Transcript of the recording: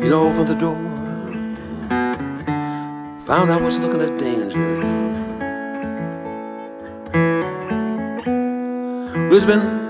You know, opened the door, found I was looking at danger. It's been